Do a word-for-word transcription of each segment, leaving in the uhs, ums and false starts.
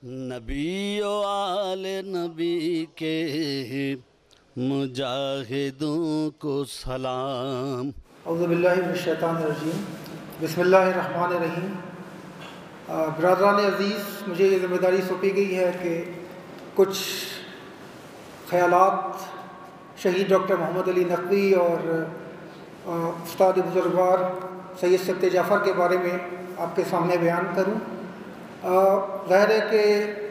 نبی و آل نبی کے مجاہدوں کو سلام۔ اعوذ باللہ من الشیطان الرجیم، بسم اللہ الرحمن الرحیم۔ برادران عزیز، مجھے یہ ذمہ داری سونپی گئی ہے کہ کچھ خیالات شہید ڈاکٹر محمد علی نقوی اور استاد بزرگوار سید سبت جعفر کے بارے میں آپ کے سامنے بیان کروں۔ ظاہر ہے کہ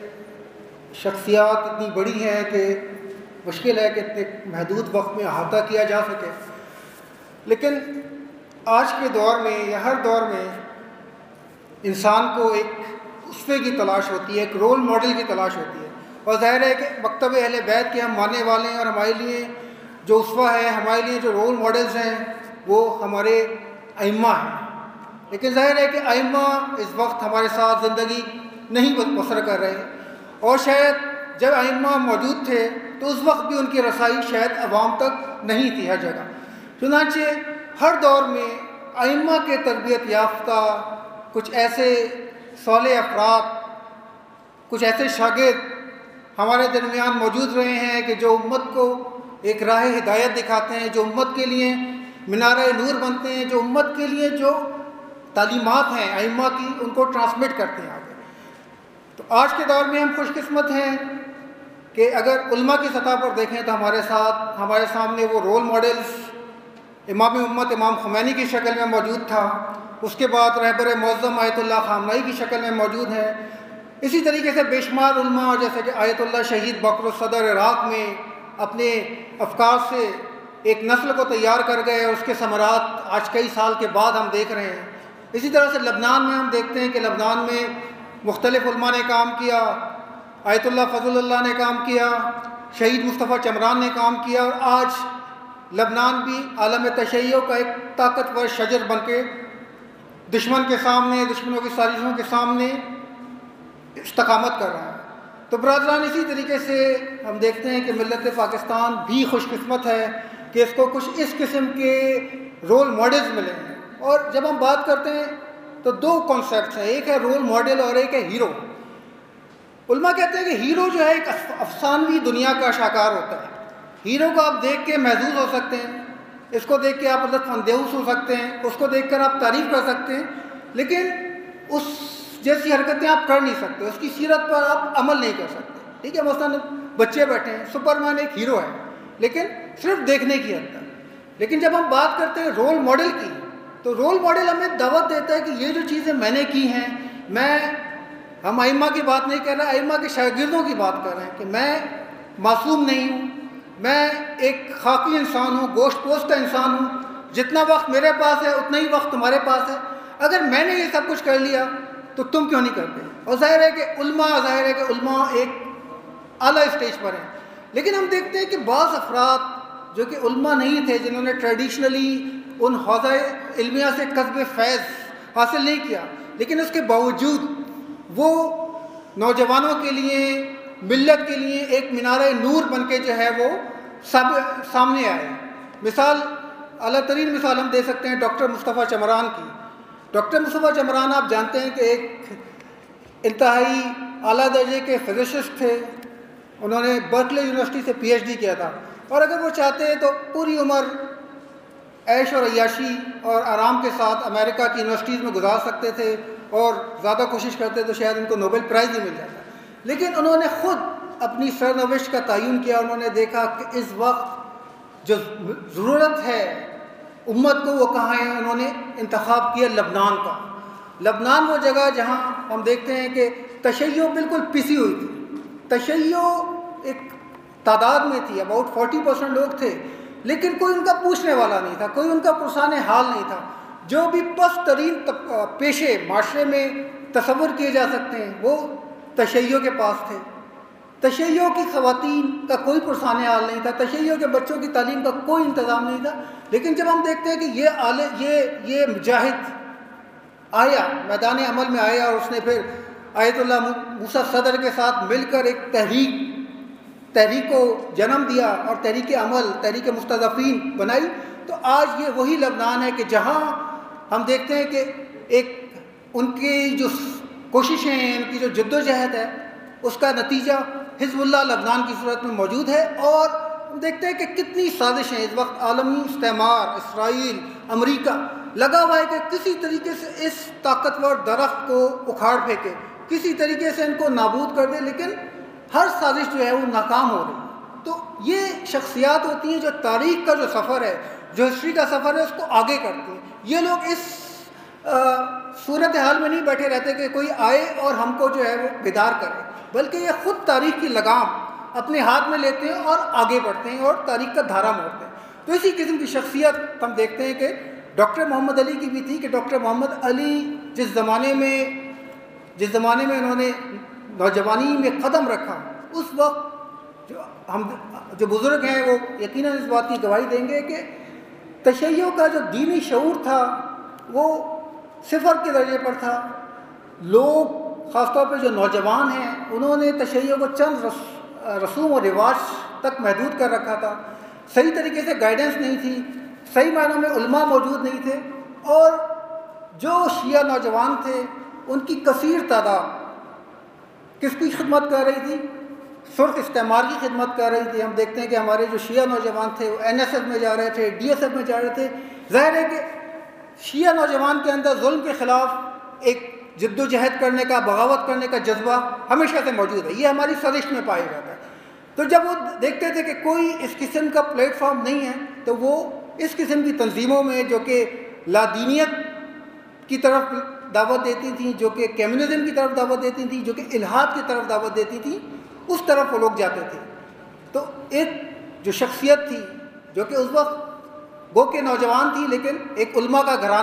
شخصیات اتنی بڑی ہیں کہ مشکل ہے کہ اتنے محدود وقت میں احاطہ کیا جا سکے، لیکن آج کے دور میں یا ہر دور میں انسان کو ایک اسوے کی تلاش ہوتی ہے، ایک رول ماڈل کی تلاش ہوتی ہے، اور ظاہر ہے کہ مکتب اہل بیت کے ہم ماننے والے ہیں، اور ہمارے لیے جو اسوہ ہے، ہمارے لیے جو رول ماڈلز ہیں وہ ہمارے ائمہ ہیں۔ لیکن ظاہر ہے کہ ائمہ اس وقت ہمارے ساتھ زندگی نہیں بسر کر رہے ہیں، اور شاید جب ائمہ موجود تھے تو اس وقت بھی ان کی رسائی شاید عوام تک نہیں تھی ہر جگہ۔ چنانچہ ہر دور میں ائمہ کے تربیت یافتہ کچھ ایسے صالح افراد، کچھ ایسے شاگرد ہمارے درمیان موجود رہے ہیں کہ جو امت کو ایک راہ ہدایت دکھاتے ہیں، جو امت کے لیے مینارہ نور بنتے ہیں، جو امت کے لیے جو تعلیمات ہیں ائمہ کی ان کو ٹرانسمٹ کرتے ہیں آگے۔ تو آج کے دور میں ہم خوش قسمت ہیں کہ اگر علماء کی سطح پر دیکھیں تو ہمارے ساتھ ہمارے سامنے وہ رول ماڈلز امام امت امام خمینی کی شکل میں موجود تھا، اس کے بعد رہبر معظم آیت اللہ خامنئی کی شکل میں موجود ہیں، اسی طریقے سے بے شمار علماء جیسے کہ آیت اللہ شہید باقر الصدر عراق میں اپنے افکار سے ایک نسل کو تیار کر گئے، اور اس کے ثمرات آج کئی سال کے بعد ہم دیکھ رہے ہیں۔ اسی طرح سے لبنان میں ہم دیکھتے ہیں کہ لبنان میں مختلف علماء نے کام کیا، آیت اللہ فضل اللہ نے کام کیا، شہید مصطفیٰ چمران نے کام کیا، اور آج لبنان بھی عالم تشیع کا ایک طاقتور شجر بن کے دشمن کے سامنے، دشمنوں کی سازشوں کے سامنے استقامت کر رہا ہے۔ تو برادران، اسی طریقے سے ہم دیکھتے ہیں کہ ملت پاکستان بھی خوش قسمت ہے کہ اس کو کچھ اس قسم کے رول ماڈلز ملے ہیں۔ اور جب ہم بات کرتے ہیں تو دو کانسیپٹس ہیں، ایک ہے رول ماڈل اور ایک ہے ہیرو۔ علماء کہتے ہیں کہ ہیرو جو ہے ایک افسانوی دنیا کا شاہکار ہوتا ہے۔ ہیرو کو آپ دیکھ کے محظوظ ہو سکتے ہیں، اس کو دیکھ کے آپ لطف اندوز ہو سکتے ہیں، اس کو دیکھ کر آپ تعریف کر سکتے ہیں، لیکن اس جیسی حرکتیں آپ کر نہیں سکتے، اس کی سیرت پر آپ عمل نہیں کر سکتے۔ ٹھیک ہے، مثلاً بچے بیٹھے ہیں، سپر مین ایک ہیرو ہے لیکن صرف دیکھنے کی حد تک۔ لیکن جب ہم بات کرتے ہیں رول ماڈل کی، تو رول ماڈل ہمیں دعوت دیتا ہے کہ یہ جو چیزیں میں نے کی ہیں، میں ہم ائمہ کی بات نہیں کر رہے، ائمہ کے شاگردوں کی بات کر رہے ہیں کہ میں معصوم نہیں ہوں، میں ایک خاکی انسان ہوں، گوشت پوست کا انسان ہوں، جتنا وقت میرے پاس ہے اتنا ہی وقت تمہارے پاس ہے، اگر میں نے یہ سب کچھ کر لیا تو تم کیوں نہیں کرتے؟ اور ظاہر ہے کہ علماء ظاہر ہے کہ علماء ایک اعلیٰ اسٹیج پر ہیں، لیکن ہم دیکھتے ہیں کہ بعض افراد جو کہ علماء نہیں تھے، جنہوں نے ٹریڈیشنلی ان حوزہ علمیہ سے کسب فیض حاصل نہیں کیا، لیکن اس کے باوجود وہ نوجوانوں کے لیے، ملت کے لیے ایک مینارہ نور بن کے جو ہے وہ سب سامنے آئے۔ مثال، اعلیٰ ترین مثال ہم دے سکتے ہیں ڈاکٹر مصطفیٰ چمران کی۔ ڈاکٹر مصطفیٰ چمران آپ جانتے ہیں کہ ایک انتہائی اعلیٰ درجے کے فزسسٹ تھے، انہوں نے برکلے یونیورسٹی سے پی ایچ ڈی کیا تھا، اور اگر وہ چاہتے ہیں تو پوری عمر عیش اور عیاشی اور آرام کے ساتھ امریکہ کی یونیورسٹیز میں گزار سکتے تھے، اور زیادہ کوشش کرتے تو شاید ان کو نوبل پرائز ہی مل جاتا، لیکن انہوں نے خود اپنی سرنوشت کا تعین کیا۔ انہوں نے دیکھا کہ اس وقت جو ضرورت ہے امت کو وہ کہاں ہے، انہوں نے انتخاب کیا لبنان کا۔ لبنان وہ جگہ جہاں ہم دیکھتے ہیں کہ تشیع بالکل پسی ہوئی تھی، تشیع ایک تعداد میں تھی، اباؤٹ فورٹی پرسینٹ لوگ تھے، لیکن کوئی ان کا پوچھنے والا نہیں تھا، کوئی ان کا پرسان حال نہیں تھا۔ جو بھی پست ترین پیشے معاشرے میں تصور کیے جا سکتے ہیں وہ تشیع کے پاس تھے۔ تشیع کی خواتین کا کوئی پرسان حال نہیں تھا، تشیع کے بچوں کی تعلیم کا کوئی انتظام نہیں تھا، لیکن جب ہم دیکھتے ہیں کہ یہ آلے یہ یہ مجاہد آیا، میدان عمل میں آیا، اور اس نے پھر آیت اللہ موسیٰ صدر کے ساتھ مل کر ایک تحریک تحریک کو جنم دیا اور تحریک عمل، تحریک مستضعفین بنائی، تو آج یہ وہی لبنان ہے کہ جہاں ہم دیکھتے ہیں کہ ایک ان کی جو کوششیں ہیں، ان کی جو جد و جہد ہے، اس کا نتیجہ حزب اللہ لبنان کی صورت میں موجود ہے۔ اور دیکھتے ہیں کہ کتنی سازشیں اس وقت عالمی استعمار، اسرائیل، امریکہ لگا ہوا ہے کہ کسی طریقے سے اس طاقتور درخت کو اکھاڑ پھینکے، کسی طریقے سے ان کو نابود کر دے، لیکن ہر سازش جو ہے وہ ناکام ہو رہی ہے۔ تو یہ شخصیات ہوتی ہیں جو تاریخ کا جو سفر ہے، جو ہسٹری کا سفر ہے، اس کو آگے کرتی ہیں۔ یہ لوگ اس صورت حال میں نہیں بیٹھے رہتے کہ کوئی آئے اور ہم کو جو ہے وہ بیدار کرے، بلکہ یہ خود تاریخ کی لگام اپنے ہاتھ میں لیتے ہیں اور آگے بڑھتے ہیں اور تاریخ کا دھارا موڑتے ہیں۔ تو اسی قسم کی شخصیت ہم دیکھتے ہیں کہ ڈاکٹر محمد علی کی بھی تھی کہ ڈاکٹر محمد علی جس زمانے میں جس زمانے میں انہوں نے نوجوانی میں قدم رکھا، اس وقت جو ہم جو بزرگ ہیں وہ یقیناً اس بات کی گواہی دیں گے کہ تشیع کا جو دینی شعور تھا وہ صفر کے درجے پر تھا۔ لوگ خاص طور پہ جو نوجوان ہیں انہوں نے تشیع کو چند رسوم و رواج تک محدود کر رکھا تھا، صحیح طریقے سے گائیڈنس نہیں تھی، صحیح معنوں میں علماء موجود نہیں تھے، اور جو شیعہ نوجوان تھے ان کی کثیر تعداد کس کی خدمت کر رہی تھی؟ سرخ استعمار کی خدمت کر رہی تھی۔ ہم دیکھتے ہیں کہ ہمارے جو شیعہ نوجوان تھے وہ این ایس ایس میں جا رہے تھے، ڈی ایس ایف میں جا رہے تھے۔ ظاہر ہے کہ شیعہ نوجوان کے اندر ظلم کے خلاف ایک جد و جہد کرنے کا، بغاوت کرنے کا جذبہ ہمیشہ سے موجود ہے، یہ ہماری سرشت میں پایا جاتا ہے۔ تو جب وہ دیکھتے تھے کہ کوئی اس قسم کا پلیٹ فارم نہیں ہے تو وہ اس قسم کی تنظیموں میں جو کہ لادینیت کی طرف دعوت دیتی تھیں، جو کہ کمیونزم کی طرف دعوت دیتی تھیں، جو کہ الحاد کی طرف دعوت دیتی تھیں، اس طرف وہ لوگ جاتے تھے۔ تو ایک جو شخصیت تھی جو کہ اس وقت گو کہ نوجوان تھی لیکن ایک علماء کا گھرانہ